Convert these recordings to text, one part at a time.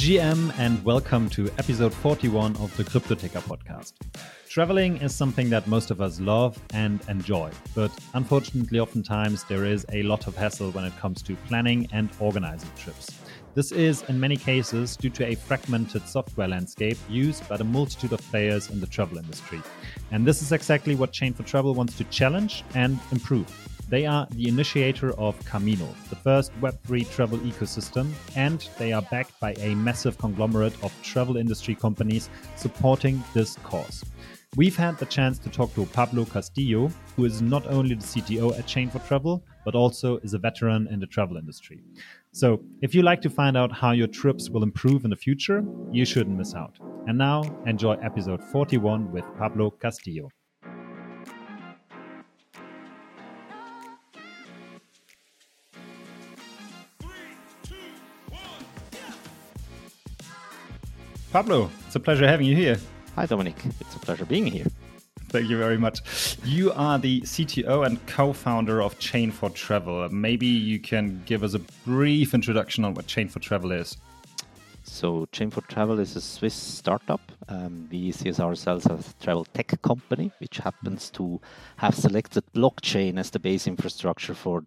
GM, and welcome to episode 41 of the Cryptoteca podcast. Traveling is something that most of us love and enjoy, but unfortunately oftentimes there is a lot of hassle when it comes to planning and organizing trips. This is, in many cases, due to a fragmented software landscape used by the multitude of players in the travel industry. And this is exactly what Chain4Travel wants to challenge and improve. They are the initiator of Camino, the first Web3 travel ecosystem, and they are backed by a massive conglomerate of travel industry companies supporting this cause. We've had the chance to talk to Pablo Castillo, who is not only the CTO at Chain4Travel, but also is a veteran in the travel industry. So if you like to find out how your trips will improve in the future, you shouldn't miss out. And now, enjoy episode 41 with Pablo Castillo. Pablo, it's a pleasure having you here. Hi, Dominic. It's a pleasure being here. Thank you very much. You are the CTO and co-founder of Chain4Travel. Maybe you can give us a brief introduction on what Chain4Travel is. So Chain4Travel is a Swiss startup. We see ourselves as a travel tech company, which happens to have selected blockchain as the base infrastructure for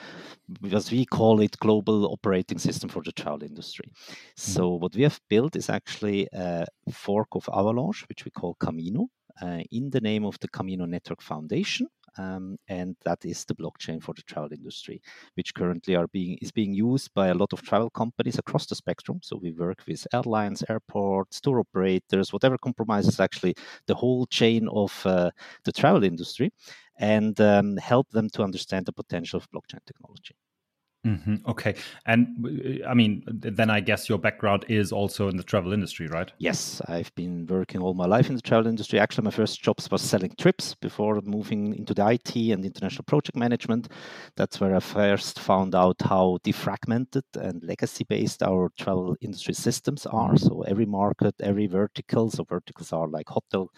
as we call it, global operating system for the travel industry. So what we have built is actually a fork of Avalanche, which we call Camino, in the name of the Camino Network Foundation. And that is the blockchain for the travel industry, which currently is being used by a lot of travel companies across the spectrum. So we work with airlines, airports, tour operators, whatever compromises actually the whole chain of the travel industry, and help them to understand the potential of blockchain technology. Mm-hmm. Okay. And I mean, then I guess your background is also in the travel industry, right? Yes, I've been working all my life in the travel industry. Actually, my first jobs was selling trips before moving into the IT and international project management. That's where I first found out how defragmented and legacy-based our travel industry systems are. So every market, every vertical. So verticals are like hotel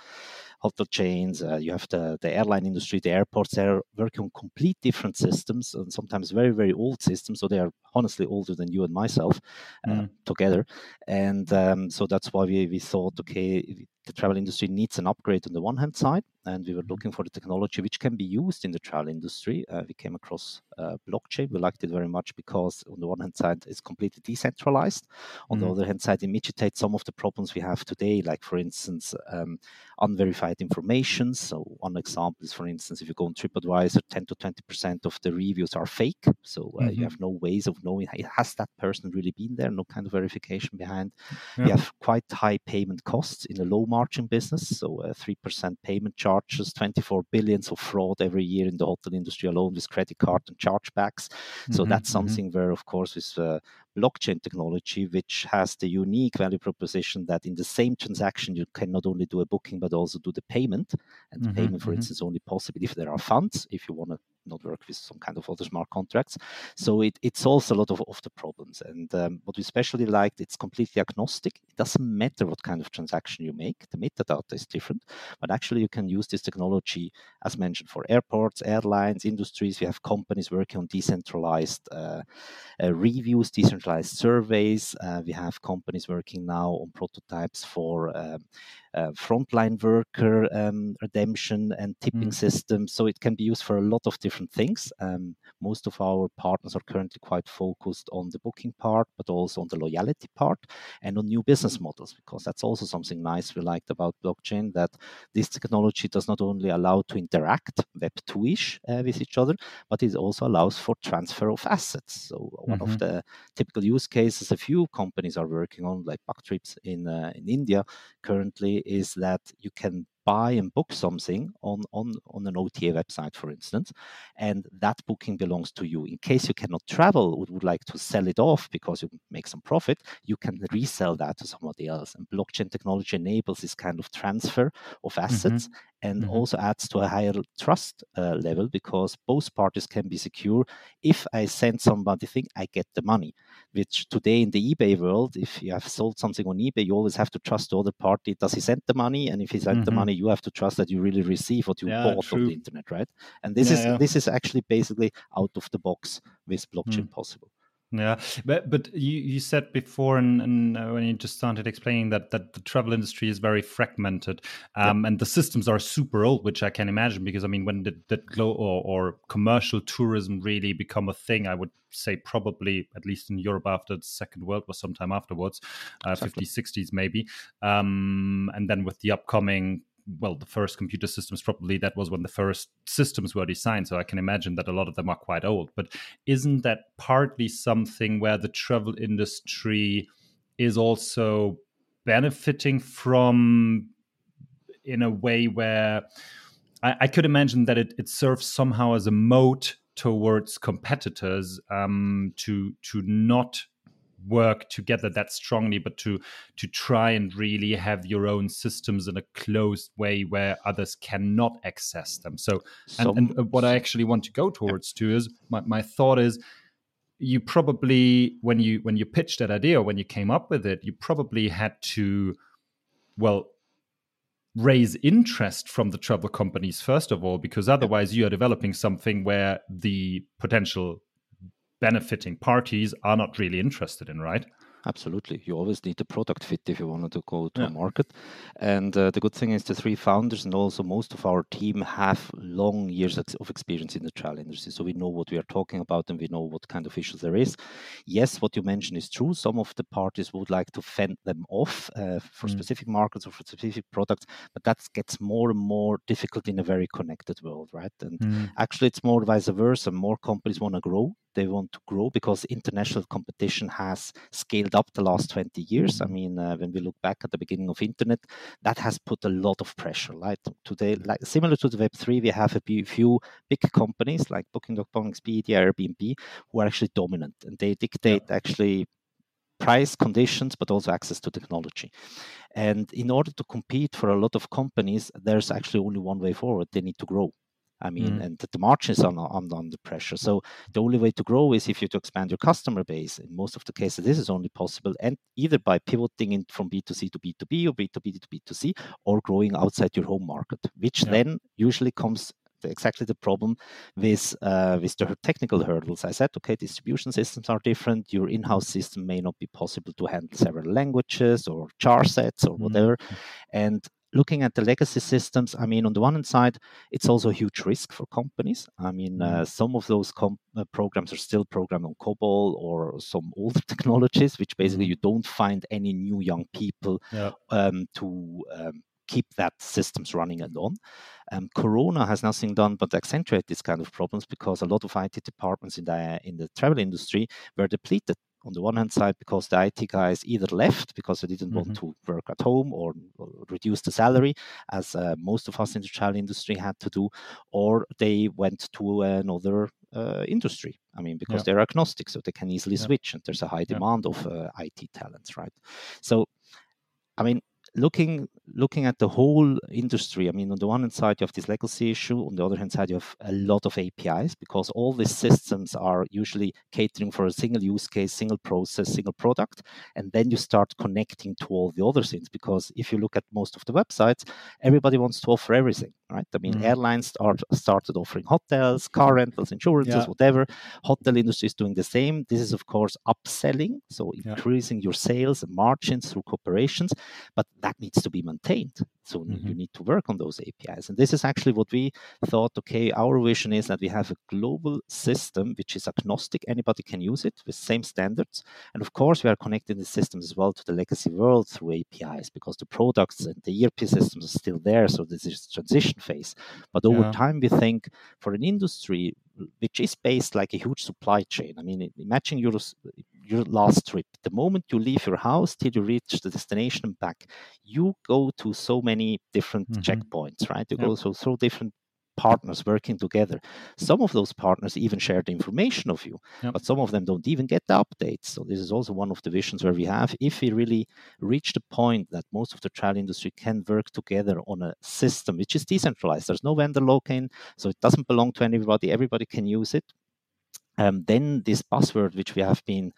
chains, you have the airline industry, the airports. They're working on complete different systems, and sometimes very, very old systems. So they are honestly older than you and myself together. And so that's why we thought, okay, the travel industry needs an upgrade on the one hand side, and we were looking for the technology which can be used in the travel industry. We came across blockchain. We liked it very much because on the one hand side, it's completely decentralized. On the other hand side, it mitigates some of the problems we have today, like for instance, unverified information. So one example is, for instance, if you go on TripAdvisor, 10 to 20% of the reviews are fake. So you have no ways of knowing, has that person really been there? No kind of verification behind. Yeah. You have quite high payment costs in a low margin business. So 3% payment charges, 24 billion of fraud every year in the hotel industry alone with credit card and chargebacks. So that's something where, of course, with blockchain technology, which has the unique value proposition that in the same transaction, you can not only do a booking, but also do the payment. And the payment, for instance, is only possible if there are funds, if you want to not work with some kind of other smart contracts. So it solves a lot of the problems. And what we especially liked, it's completely agnostic. It doesn't matter what kind of transaction you make. The metadata is different, but actually you can use this technology, as mentioned, for airports, airlines, industries. We have companies working on decentralized reviews, decentralized surveys. We have companies working now on prototypes for frontline worker redemption and tipping systems. So it can be used for a lot of different things. Most of our partners are currently quite focused on the booking part, but also on the loyalty part and on new business models, because that's also something nice we liked about blockchain, that this technology does not only allow to interact Web 2-ish with each other, but it also allows for transfer of assets. So one of the typical use cases a few companies are working on, like Bugtrips in India currently, is that you can buy and book something on an OTA website, for instance, and that booking belongs to you. In case you cannot travel, would like to sell it off because you make some profit, you can resell that to somebody else. And blockchain technology enables this kind of transfer of assets and also adds to a higher trust level, because both parties can be secure. If I send somebody a thing, I get the money, which today in the eBay world, if you have sold something on eBay, you always have to trust the other party. Does he send the money? And if he sent the money, you have to trust that you really receive what you bought on the internet, right? And this is actually basically out of the box with blockchain possible. Yeah, but you said before, and when you just started explaining that the travel industry is very fragmented, Yep. and the systems are super old, which I can imagine, because I mean, when did or commercial tourism really become a thing? I would say probably, at least in Europe, after the Second World War, sometime afterwards, Exactly. 50s, 60s maybe, and then with the upcoming, well, the first computer systems, probably that was when the first systems were designed. So I can imagine that a lot of them are quite old. But isn't that partly something where the travel industry is also benefiting from, in a way where I could imagine that it serves somehow as a moat towards competitors, to not work together that strongly, but to try and really have your own systems in a closed way where others cannot access them. So, and Some, what I actually want to go yeah, towards to is, my thought is, you probably, when you pitched that idea, or when you came up with it, you probably had to, well, raise interest from the travel companies first of all, because yeah. otherwise you are developing something where the potential benefiting parties are not really interested in, right? Absolutely. You always need a product fit if you wanted to go to a Yeah. market. And the good thing is the three founders and also most of our team have long years of experience in the travel industry. So we know what we are talking about and we know what kind of issues there is. Yes, what you mentioned is true. Some of the parties would like to fend them off for Mm. specific markets or for specific products, but that gets more and more difficult in a very connected world, right? And Mm. actually, it's more vice versa. More companies want to grow. They want to grow because international competition has scaled up the last 20 years. I mean, when we look back at the beginning of internet, that has put a lot of pressure. Right today, like similar to the Web3, we have a few big companies like Booking.com, Expedia, Airbnb, who are actually dominant, and they Yeah. dictate actually price, conditions, but also access to technology. And in order to compete for a lot of companies, there's actually only one way forward. They need to grow. I mean, Mm. and the margins are under pressure. So the only way to grow is if you to expand your customer base. In most of the cases, this is only possible, and either by pivoting in from B2C to B2B or B2B to B2C, or growing outside your home market, which Yeah. then usually comes exactly the problem with the technical hurdles. I said, okay, distribution systems are different. Your in-house system may not be possible to handle several languages or char sets or Mm. whatever. And looking at the legacy systems, I mean, on the one hand side, it's also a huge risk for companies. I mean, Mm. some of those programs are still programmed on COBOL or some older technologies, which basically Mm. you don't find any new young people Yeah. to keep that systems running and on. Corona has nothing done but accentuate these kind of problems because a lot of IT departments in the travel industry were depleted. On the one hand side, because the IT guys either left because they didn't want Mm-hmm. to work at home or reduce the salary, as most of us in the travel industry had to do, or they went to another industry. I mean, because Yeah. they're agnostic, so they can easily Yeah. switch, and there's a high Yeah. demand of IT talents, right? So I mean, looking at the whole industry, I mean, on the one hand side, you have this legacy issue. On the other hand side, you have a lot of APIs because all these systems are usually catering for a single use case, single process, single product. And then you start connecting to all the other things because if you look at most of the websites, everybody wants to offer everything, right? I mean, Mm. airlines started offering hotels, car rentals, insurances, Yeah. whatever. Hotel industry is doing the same. This is, of course, upselling, so Yeah. increasing your sales and margins through cooperations, but that needs to be maintained. So Mm-hmm. you need to work on those APIs. And this is actually what we thought, okay, our vision is that we have a global system which is agnostic. Anybody can use it with same standards. And of course, we are connecting the systems as well to the legacy world through APIs because the products and the ERP systems are still there. So this is transition phase. But over Yeah. time, we think for an industry which is based like a huge supply chain. I mean, imagine your last trip. The moment you leave your house till you reach the destination and back, you go to so many different Mm-hmm. checkpoints, right? You Yeah. go so different partners working together. Some of those partners even share the information of you, Yeah. but some of them don't even get the updates. So this is also one of the visions where we have, if we really reach the point that most of the travel industry can work together on a system which is decentralized, there's no vendor lock-in, so it doesn't belong to anybody, everybody can use it. Then this buzzword which we have been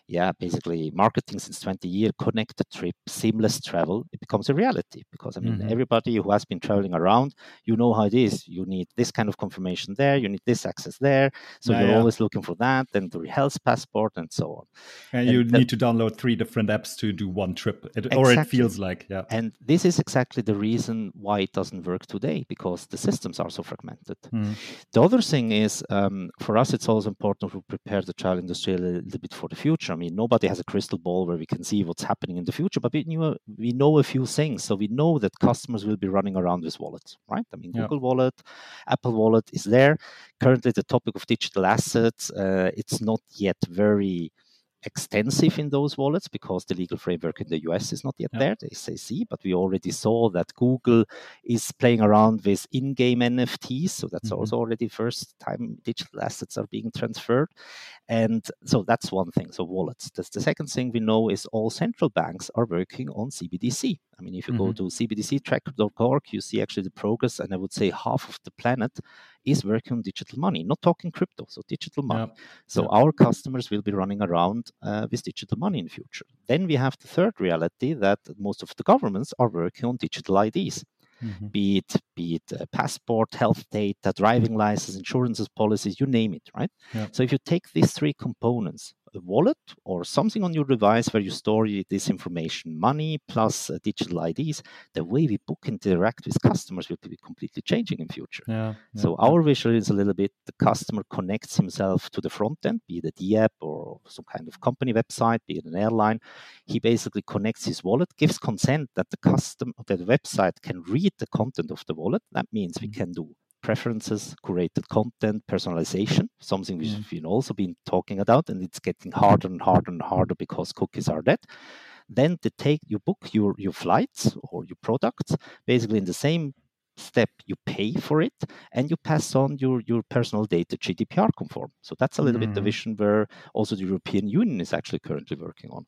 basically marketing since 20 years, connected trip, seamless travel, it becomes a reality. Because, I mean, everybody who has been traveling around, you know how it is. You need this kind of confirmation there, you need this access there. So you're always looking for that, and the health passport and so on. And you need to download 3 different apps to do one trip, or it feels like, And this is exactly the reason why it doesn't work today, because the systems are so fragmented. The other thing is, for us, it's also important to prepare the travel industry a little bit for the future. I mean, nobody has a crystal ball where we can see what's happening in the future, but we know a few things. So we know that customers will be running around with wallets, right? I mean, Google Wallet, Apple Wallet is there. Currently, the topic of digital assets, it's not yet very extensive in those wallets because the legal framework in the US is not yet there, the SEC, but we already saw that Google is playing around with in-game NFTs, so that's also already first time digital assets are being transferred. And so that's one thing, so wallets. The second thing we know is all central banks are working on CBDC. I mean, if you go to cbdctracker.org, you see actually the progress, and I would say half of the planet is working on digital money, not talking crypto, so digital money. So our customers will be running around with digital money in the future. Then we have the third reality that most of the governments are working on digital IDs. Be it passport, health data, driving license, insurances, policies, you name it, right? So if you take these 3 components, a wallet or something on your device where you store this information, money plus digital IDs, the way we book and interact with customers will be completely changing in future. So our vision is a little bit the customer connects himself to the front end, be it a D-app or some kind of company website, be it an airline. He basically connects his wallet, gives consent that the website can read the content of the wallet. That means we can do preferences, curated content, personalization, something we've also been talking about, and it's getting harder and harder and harder because cookies are dead. Then you book your flights or your products, basically in the same step you pay for it, and you pass on your personal data GDPR conform. So that's a little bit the vision where also the European Union is actually currently working on.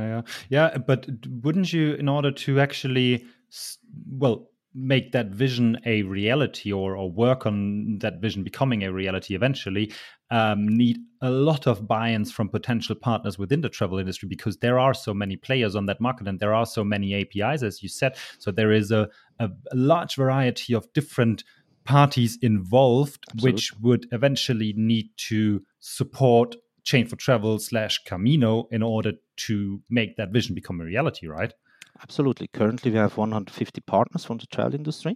But wouldn't you, in order to actually, make that vision a reality or work on that vision becoming a reality eventually, need a lot of buy-ins from potential partners within the travel industry, because there are so many players on that market and there are so many APIs, as you said. So there is a large variety of different parties involved. Absolutely. Which would eventually need to support Chain for Travel / Camino in order to make that vision become a reality, right? Absolutely. Currently, we have 150 partners from the travel industry,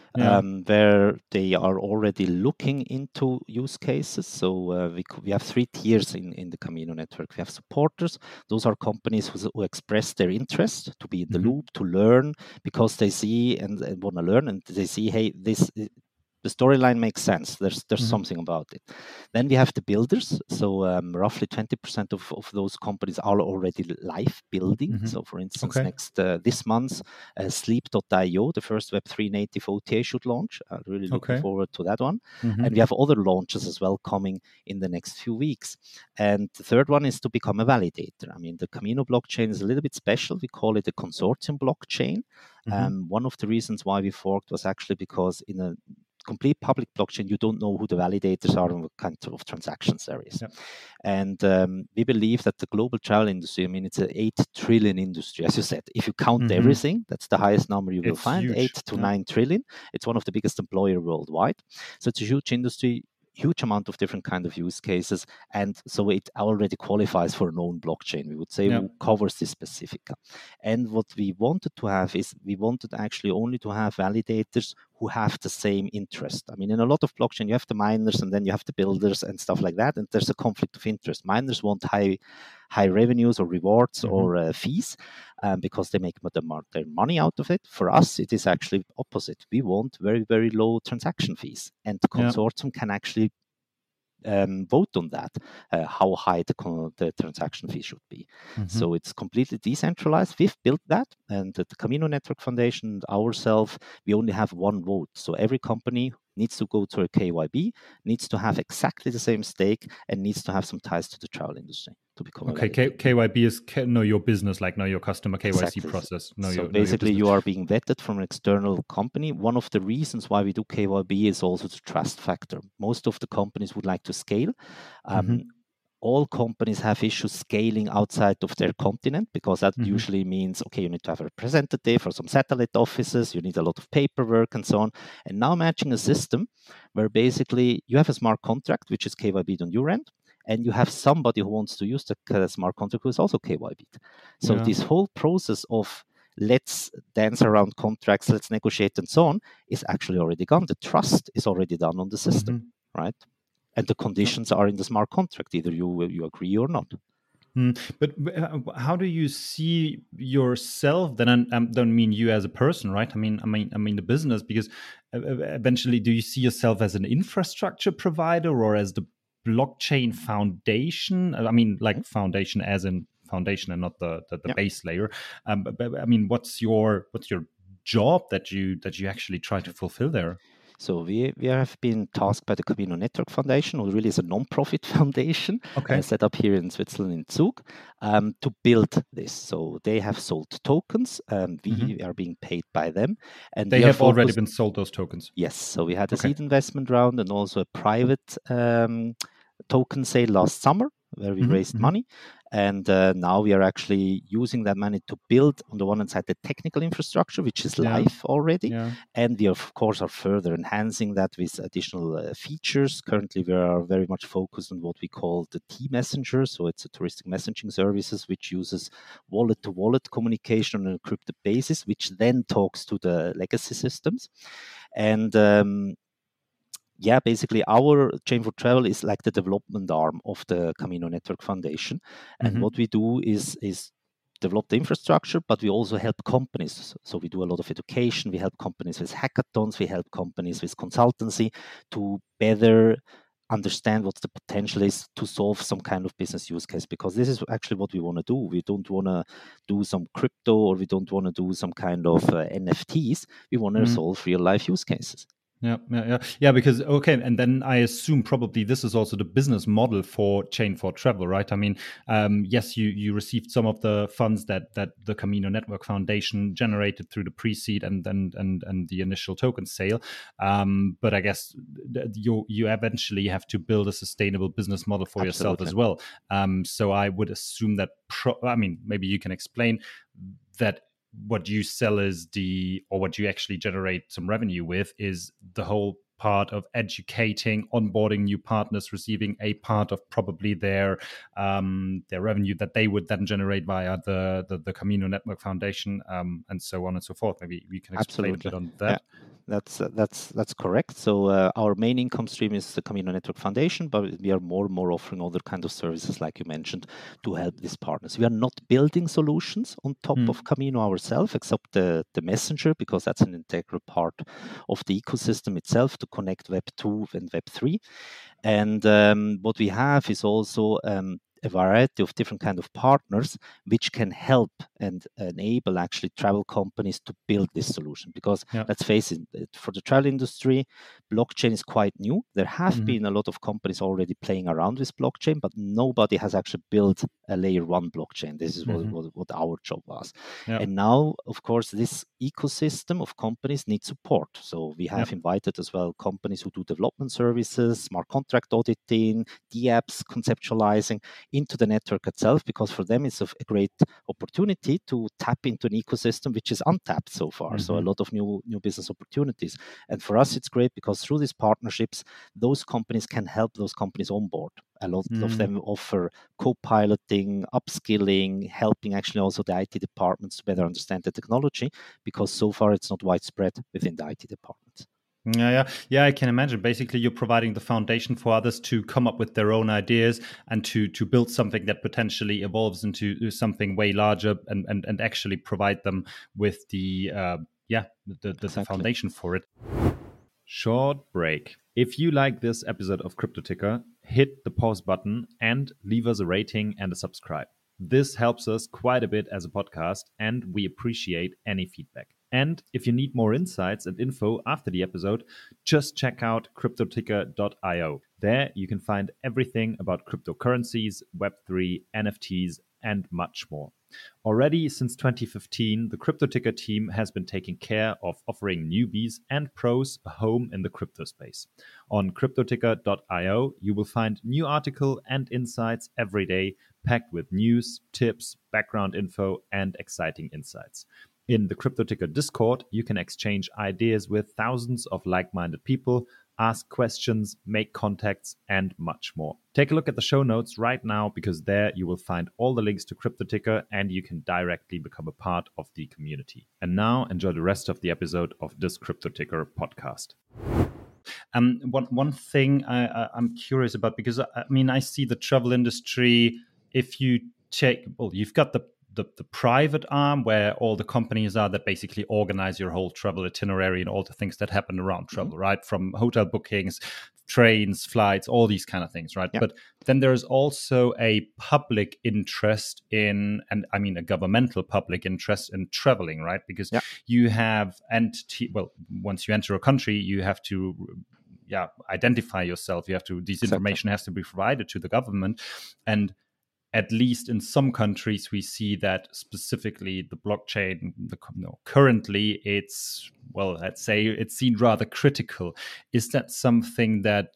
where they are already looking into use cases. So we have 3 tiers in the Camino network. We have supporters. Those are companies who express their interest to be in the loop, to learn, because they see and want to learn, and they see, hey, the storyline makes sense. There's something about it. Then we have the builders. So roughly 20% of those companies are already live building. So for instance, this month, Sleep.io, the first Web3 native OTA should launch. Really looking forward to that one. And we have other launches as well coming in the next few weeks. And the third one is to become a validator. I mean, the Camino blockchain is a little bit special. We call it a consortium blockchain. One of the reasons why we forked was actually because in a complete public blockchain, you don't know who the validators are and what kind of transactions there is. And we believe that the global travel industry, I mean, it's an 8 trillion industry, as you said. If you count everything, that's the highest number you will find, huge. 8 to 9 trillion. It's one of the biggest employer worldwide. So it's a huge industry, huge amount of different kind of use cases, and so it already qualifies for a known blockchain, we would say, who covers this specifica. And what we wanted to have is we wanted actually only to have validators who have the same interest. I mean, in a lot of blockchain, you have the miners and then you have the builders and stuff like that, and there's a conflict of interest. Miners want high revenues or rewards or fees because they make their money out of it. For us, it is actually opposite. We want very, very low transaction fees, and the consortium can actually vote on that, how high the transaction fee should be. So it's completely decentralized. We've built that, and the Camino Network Foundation, ourselves, we only have one vote. So every company needs to go to a KYB, needs to have exactly the same stake, and needs to have some ties to the travel industry to become KYB is know your business, like know your customer, KYC process. So basically, you are being vetted from an external company. One of the reasons why we do KYB is also the trust factor. Most of the companies would like to scale. all companies have issues scaling outside of their continent, because that usually means, okay, you need to have a representative for some satellite offices, you need a lot of paperwork and so on. And now matching a system where basically you have a smart contract, which is KYB on your end, and you have somebody who wants to use the smart contract who is also KYB. So this whole process of let's dance around contracts, let's negotiate and so on is actually already gone. The trust is already done on the system, right? And the conditions are in the smart contract, either you agree or not. But how do you see yourself? Then I don't mean you as a person, right? I mean the business, because eventually, do you see yourself as an infrastructure provider or as the blockchain foundation? I mean, like foundation as in foundation and not the base layer. But I mean, what's your job that you actually try to fulfill there? So we have been tasked by the Camino Network Foundation, who really is a non-profit foundation, set up here in Switzerland in Zug, to build this. So they have sold tokens. We are being paid by them, and they have already been sold those tokens. Yes. So we had a seed investment round and also a private token sale last summer, where we raised money. And now we are actually using that money to build, on the one hand side, the technical infrastructure, which is live already. And we, of course, are further enhancing that with additional features. Currently, we are very much focused on what we call the T-Messenger. So it's a touristic messaging services, which uses wallet-to-wallet communication on an encrypted basis, which then talks to the legacy systems. And basically our Chain for Travel is like the development arm of the Camino Network Foundation. And what we do is develop the infrastructure, but we also help companies. So we do a lot of education. We help companies with hackathons. We help companies with consultancy to better understand what the potential is to solve some kind of business use case, because this is actually what we want to do. We don't want to do some crypto, or we don't want to do some kind of NFTs. We want to solve real life use cases. Yeah. Because and then I assume probably this is also the business model for Chain for Travel, right? I mean, yes, you received some of the funds that the Camino Network Foundation generated through the pre-seed and the initial token sale, but I guess you eventually have to build a sustainable business model for yourself as well. So I would assume that maybe you can explain that. What you sell is what you actually generate some revenue with is the whole part of educating, onboarding new partners, receiving a part of probably their revenue that they would then generate via the Camino Network Foundation, and so on and so forth. Maybe we can explain a bit on that. Yeah. That's correct. So our main income stream is the Camino Network Foundation, but we are more and more offering other kind of services, like you mentioned, to help these partners. We are not building solutions on top of Camino ourselves, except the messenger, because that's an integral part of the ecosystem itself to connect Web 2 and Web 3. And what we have is also a variety of different kind of partners which can help and enable actually travel companies to build this solution. Because let's face it, for the travel industry, blockchain is quite new. There have been a lot of companies already playing around with blockchain, but nobody has actually built a layer 1 blockchain. This is what our job was. And now, of course, this ecosystem of companies needs support. So we have invited as well companies who do development services, smart contract auditing, DApps conceptualizing into the network itself, because for them it's a great opportunity to tap into an ecosystem which is untapped so far. So a lot of new business opportunities. And for us, it's great because through these partnerships, those companies can help those companies on board. A lot of them offer co-piloting, upskilling, helping actually also the IT departments to better understand the technology, because so far it's not widespread within the IT departments. Yeah. I can imagine. Basically, you're providing the foundation for others to come up with their own ideas and to build something that potentially evolves into something way larger, and actually provide them with the foundation for it. Short break. If you like this episode of Crypto Ticker, hit the pause button and leave us a rating and a subscribe. This helps us quite a bit as a podcast, and we appreciate any feedback. And if you need more insights and info after the episode, just check out cryptoticker.io. There you can find everything about cryptocurrencies, Web3, NFTs, and much more. Already since 2015, the CryptoTicker team has been taking care of offering newbies and pros a home in the crypto space. On cryptoticker.io, you will find new article and insights every day, packed with news, tips, background info, and exciting insights. In the CryptoTicker Discord, you can exchange ideas with thousands of like-minded people, ask questions, make contacts, and much more. Take a look at the show notes right now, because there you will find all the links to CryptoTicker and you can directly become a part of the community. And now enjoy the rest of the episode of this CryptoTicker podcast. One thing I'm curious about, because I see the travel industry. If you take, you've got the private arm where all the companies are that basically organize your whole travel itinerary and all the things that happen around travel, right? From hotel bookings, trains, flights, all these kind of things, right? Yeah. But then there's also a public interest in, and a governmental public interest in traveling, right? Because you have once you enter a country, you have to identify yourself. You have to, this information has to be provided to the government. And at least in some countries, we see that specifically the blockchain, currently it's, let's say it's seen rather critical. Is that something that,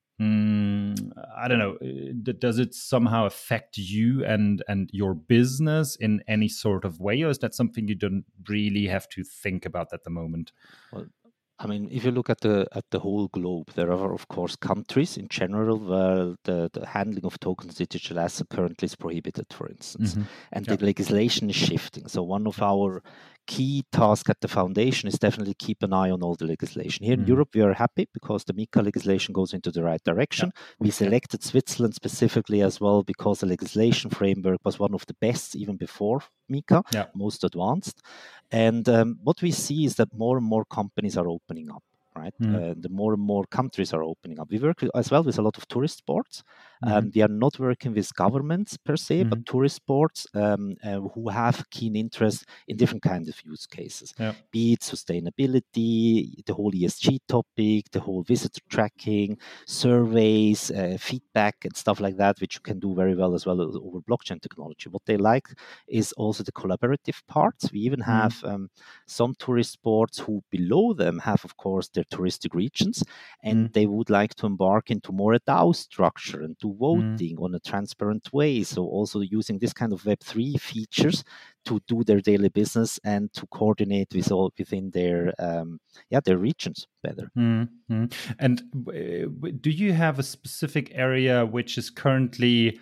I don't know, does it somehow affect you and your business in any sort of way? Or is that something you don't really have to think about at the moment? Well, if you look at the whole globe, there are of course countries in general where the handling of tokens, digital asset currently is prohibited, for instance, and the legislation is shifting. So one of our key tasks at the foundation is definitely keep an eye on all the legislation. Here in Europe, we are happy because the MiCA legislation goes into the right direction. We selected Switzerland specifically as well because the legislation framework was one of the best even before MiCA, most advanced. And what we see is that more and more companies are opening up, right? The more and more countries are opening up. We work as well with a lot of tourist boards. We are not working with governments per se, but tourist boards who have keen interest in different kinds of use cases, be it sustainability, the whole ESG topic, the whole visitor tracking, surveys, feedback and stuff like that, which you can do very well as well over blockchain technology. What they like is also the collaborative parts. We even have some tourist boards who below them have, of course, their touristic regions, and they would like to embark into more a DAO structure and do voting on a transparent way. So also using this kind of Web3 features to do their daily business and to coordinate with all within their regions better. And do you have a specific area which is currently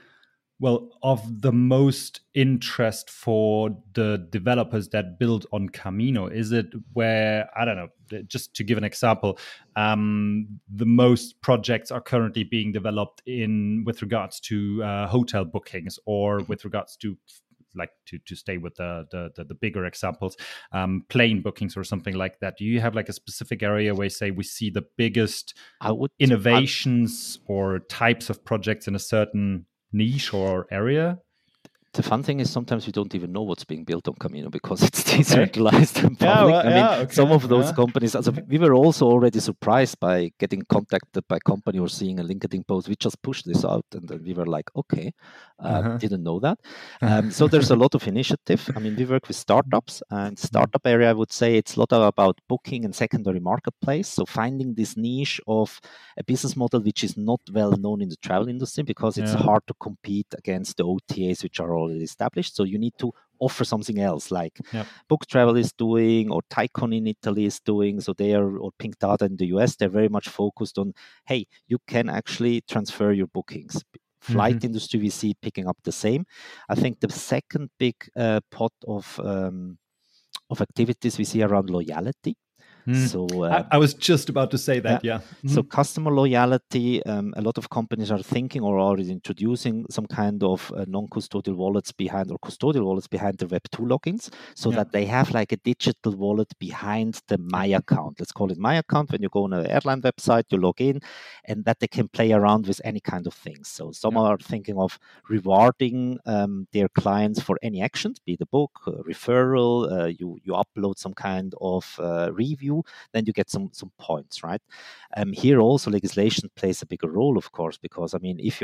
of the most interest for the developers that build on Camino? Is it where, I don't know, just to give an example, the most projects are currently being developed with regards to hotel bookings, or with regards to, like, to stay with the bigger examples, plane bookings or something like that? Do you have like a specific area where, say, we see the biggest innovations or types of projects in a certain niche or area? The fun thing is sometimes we don't even know what's being built on Camino because it's decentralized and public. Some of those companies, we were also already surprised by getting contacted by a company or seeing a LinkedIn post. We just pushed this out and then we were like, okay, didn't know that. So there's a lot of initiative. We work with startups, and startup area, I would say it's a lot about booking and secondary marketplace. So finding this niche of a business model which is not well known in the travel industry because it's hard to compete against the OTAs which are already established. So you need to offer something else, like Book Travel is doing, or Tycon in Italy is doing. So they are, or Pink Data in the US, they're very much focused on, hey, you can actually transfer your bookings. Flight industry, we see picking up the same. I think the second big pot of activities we see around loyalty. So I was just about to say that, So customer loyalty, a lot of companies are thinking or already introducing some kind of non-custodial wallets behind, or custodial wallets behind the Web2 logins, so that they have like a digital wallet behind the My Account. Let's call it My Account. When you go on an airline website, you log in, and that they can play around with any kind of things. So some are thinking of rewarding their clients for any actions, be it a book, a referral, you upload some kind of review, then you get some points, right? Here also legislation plays a bigger role, of course, because if you're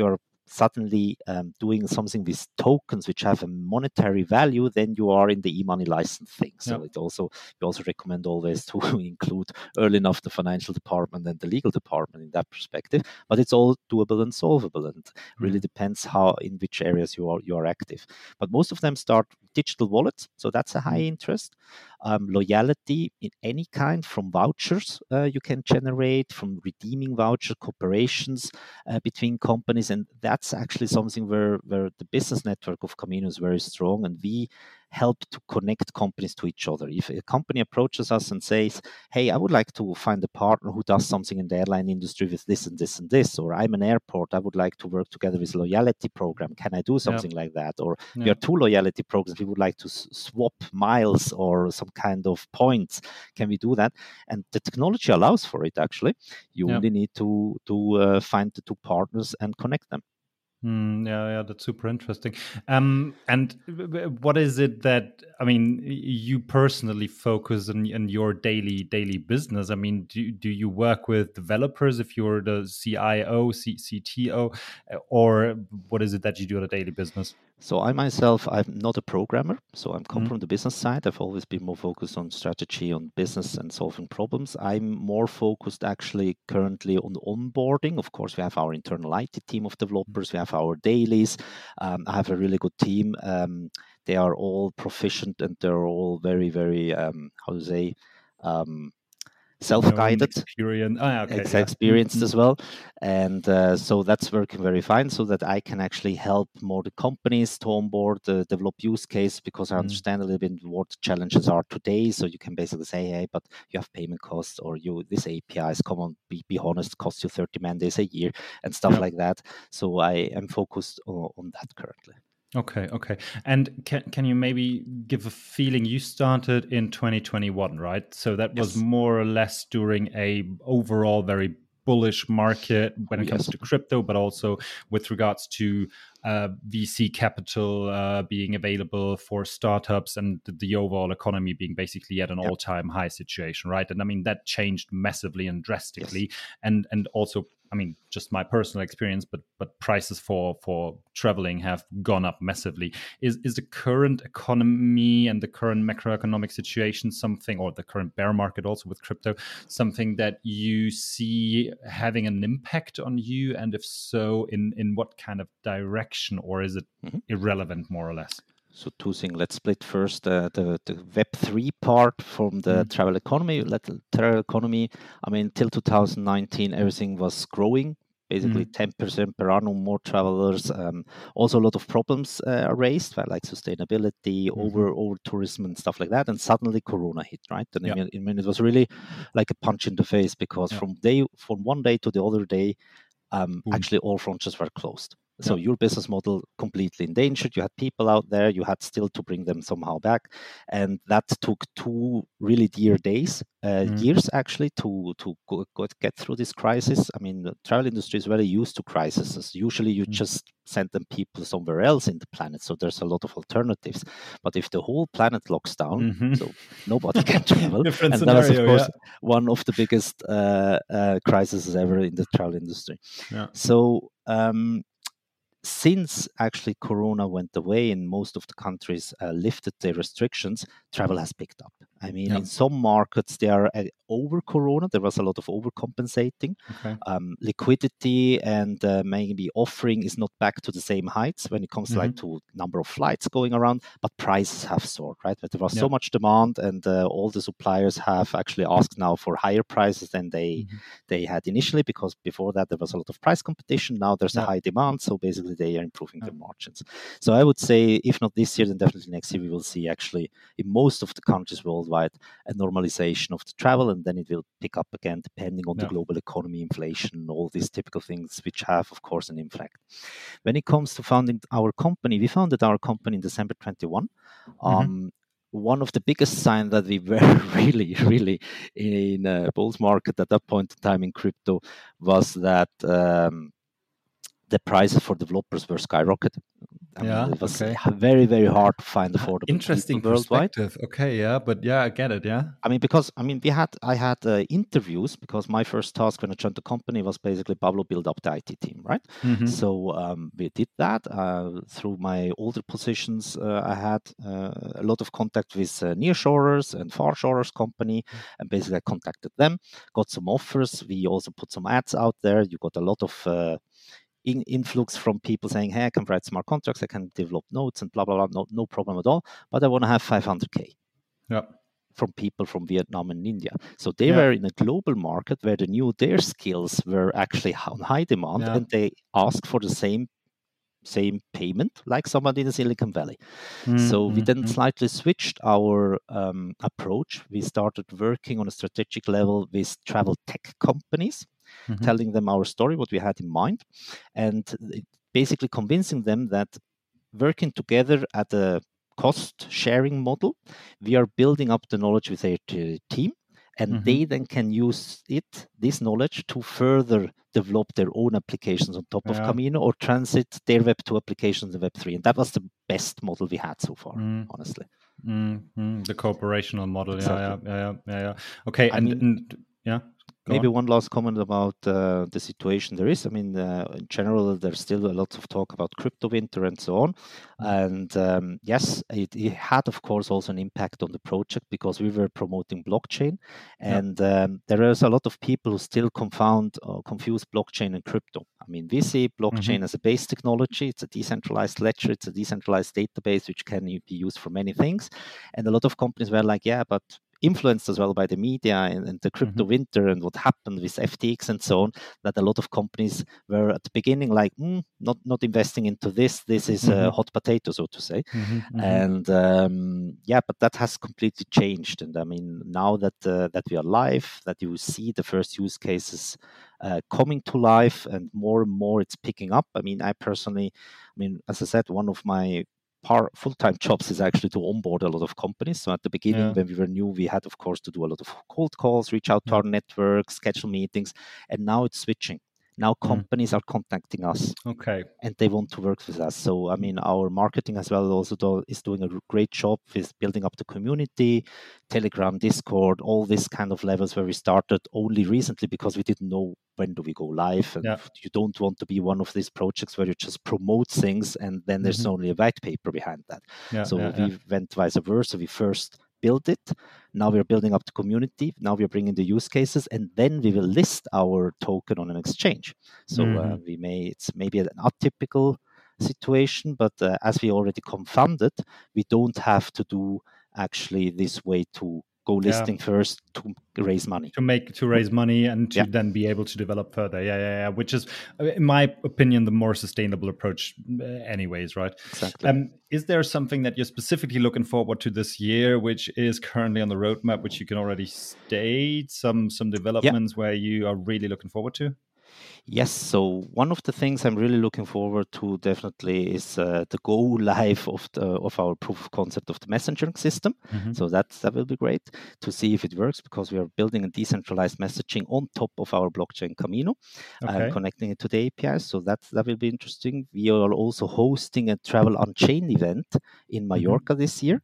suddenly doing something with tokens which have a monetary value, then you are in the e-money license thing. So we also recommend always to include early enough the financial department and the legal department in that perspective. But it's all doable and solvable, and really depends in which areas you are active. But most of them start digital wallets, so that's a high interest. Loyalty in any kind, from vouchers you can generate, from redeeming voucher cooperations between companies, and that's actually something where the business network of Camino is very strong, and we help to connect companies to each other. If a company approaches us and says, hey, I would like to find a partner who does something in the airline industry with this and this and this, or I'm an airport, I would like to work together with a loyalty program, can I do something like that? Or we are two loyalty programs, we would like to swap miles or some kind of points, can we do that? And the technology allows for it, actually. You only need to find the two partners and connect them. Yeah, that's super interesting. And what is it that, I mean, you personally focus on in your daily business? I mean, do you work with developers if you're the CIO, CTO, or what is it that you do on a daily business? So I myself, I'm not a programmer, so I'm come from the business side. I've always been more focused on strategy, on business and solving problems. I'm more focused actually currently on onboarding. Of course, we have our internal IT team of developers, we have our dailies. I have a really good team. They are all proficient and they're all very, very, self-guided, experienced as well, and so that's working very fine, so that I can actually help more the companies to onboard, develop use case, because I understand a little bit what the challenges are today. So you can basically say, hey, but you have payment costs, or this APIs, come on, be honest, costs you 30 man days a year and stuff like that. So I am focused on that currently. Okay. And can you maybe give a feeling? You started in 2021, right? So that was more or less during a overall very bullish market when it comes to crypto, but also with regards to VC capital being available for startups, and the overall economy being basically at an all-time high situation, right? And I mean, that changed massively and drastically, and also, I mean, just my personal experience, but prices for traveling have gone up massively. Is the current economy and the current macroeconomic situation something, or the current bear market also with crypto, something that you see having an impact on you? And if so, in what kind of direction, or is it irrelevant more or less? So two things. Let's split first the Web3 part from the travel economy. Travel economy, I mean, till 2019, everything was growing, basically 10% per annum, more travelers. Also, a lot of problems are raised, like sustainability, over tourism and stuff like that. And suddenly Corona hit, right? And I mean, it was really like a punch in the face, because from one day to the other day, actually all frontiers were closed. So your business model completely endangered. You had people out there, you had still to bring them somehow back. And that took 2 really dear days, years actually, to get through this crisis. I mean, the travel industry is very used to crises. Usually you just send them people somewhere else in the planet. So there's a lot of alternatives. But if the whole planet locks down, so nobody can travel. Different and scenario, that is, of course, one of the biggest crises ever in the travel industry. So since actually Corona went away and most of the countries lifted their restrictions, travel has picked up. I mean, in some markets, they are over Corona. There was a lot of overcompensating. Liquidity and maybe offering is not back to the same heights when it comes like to number of flights going around, but prices have soared, right? But there was so much demand, and all the suppliers have actually asked now for higher prices than they had initially, because before that there was a lot of price competition. Now there's a high demand, so basically they are improving their margins. So I would say, if not this year, then definitely next year we will see actually in most of the countries worldwide a normalization of the travel, and then it will pick up again depending on the global economy, inflation, all these typical things which have, of course, an impact. When it comes to founding our company, we founded our company in December 21. One of the biggest signs that we were really in a bull market at that point in time in crypto was that the prices for developers were skyrocketed. I mean, it was very, very hard to find affordable interesting people worldwide. Perspective. Okay, yeah, but yeah, I get it. Yeah. I mean, I had interviews because my first task when I joined the company was basically Pablo build up the IT team, right? Mm-hmm. So we did that through my older positions. I had a lot of contact with nearshorers and farshorers company, and basically I contacted them, got some offers. We also put some ads out there. You got a lot of influx from people saying, hey, I can write smart contracts, I can develop nodes and blah, blah, blah, no problem at all, but I want to have 500K. Yeah. From people from Vietnam and India. So they were in a global market where they knew their skills were actually on high demand, and they asked for the same payment like somebody in the Silicon Valley. So we then slightly switched our approach. We started working on a strategic level with travel tech companies, telling them our story, what we had in mind, and basically convincing them that working together at a cost sharing model, we are building up the knowledge with their team, and they then can use this knowledge to further develop their own applications on top of Camino or transit their Web 2 applications in Web 3. And that was the best model we had so far, honestly. The cooperational model. Exactly. Yeah. Okay. And maybe one last comment about the situation there is. I mean, in general, there's still a lot of talk about crypto winter and so on. And yes, it had, of course, also an impact on the project because we were promoting blockchain. And there is a lot of people who still confuse blockchain and crypto. I mean, we see blockchain as a base technology. It's a decentralized ledger. It's a decentralized database, which can be used for many things. And a lot of companies were like, yeah, but influenced as well by the media and the crypto winter and what happened with FTX and so on, that a lot of companies were at the beginning like, not investing into this. This is a hot potato, so to say. And but that has completely changed. And I mean, now that we are live, that you see the first use cases coming to life and more it's picking up. I mean, as I said, one of my full-time jobs is actually to onboard a lot of companies. So at the beginning, when we were new, we had, of course, to do a lot of cold calls, reach out to our network, schedule meetings, and now it's switching. Now companies are contacting us, and they want to work with us. So I mean, our marketing as well also is doing a great job with building up the community, Telegram, Discord, all these kind of levels where we started only recently because we didn't know when do we go live, and you don't want to be one of these projects where you just promote things and then there's only a white paper behind that. We went vice versa. We first build it. Now we're building up the community. Now we're bringing the use cases, and then we will list our token on an exchange. So it's maybe an atypical situation, but as we already funded, we don't have to do actually this way to go listing first to raise money. To raise money and to then be able to develop further. Yeah. Which is, in my opinion, the more sustainable approach anyways, right? Exactly. Is there something that you're specifically looking forward to this year, which is currently on the roadmap, which you can already state, some developments where you are really looking forward to? Yes, so one of the things I'm really looking forward to definitely is the go live of our proof of concept of the messaging system. So that will be great to see if it works, because we are building a decentralized messaging on top of our blockchain Camino, connecting it to the APIs. So that will be interesting. We are also hosting a Travel On-Chain event in Mallorca this year.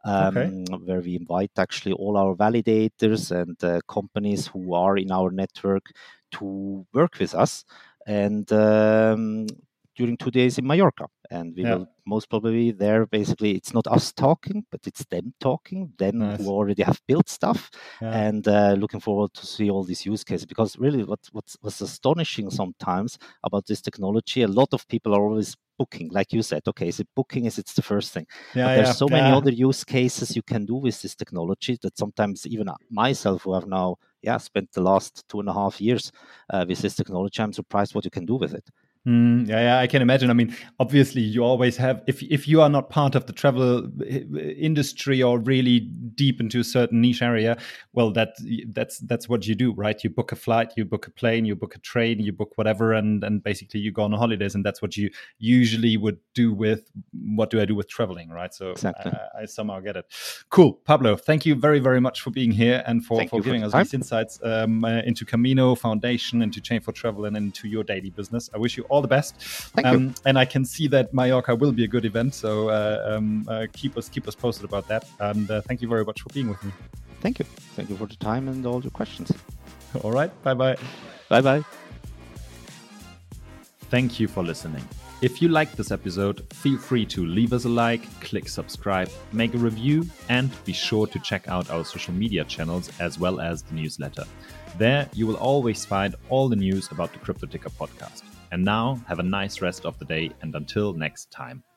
Where we invite actually all our validators and companies who are in our network to work with us, and during 2 days in Mallorca. And we will most probably there, basically, it's not us talking, but it's them talking, who already have built stuff, and looking forward to see all these use cases. Because really what's astonishing sometimes about this technology, a lot of people are always booking, like you said. Okay, is it booking? It's the first thing. But there's so many other use cases you can do with this technology that sometimes even myself, who have now spent the last 2.5 years with this technology, I'm surprised what you can do with it. I can imagine. I mean, obviously, you always have, if you are not part of the travel industry or really deep into a certain niche area, well, that's what you do, right? You book a flight, you book a plane, you book a train, you book whatever, and basically you go on holidays, and that's what you usually would do with, what do I do with traveling, right? So exactly. I somehow get it. Cool. Pablo, thank you very, very much for being here and for giving us these insights into Camino Foundation, into Chain for Travel, and into your daily business. I wish you all the best. Thank you. And I can see that Mallorca will be a good event. So keep us posted about that. And thank you very much for being with me. Thank you. Thank you for the time and all your questions. All right. Bye-bye. Bye-bye. Thank you for listening. If you liked this episode, feel free to leave us a like, click subscribe, make a review, and be sure to check out our social media channels as well as the newsletter. There, you will always find all the news about the Crypto Ticker podcast. And now, have a nice rest of the day, and until next time.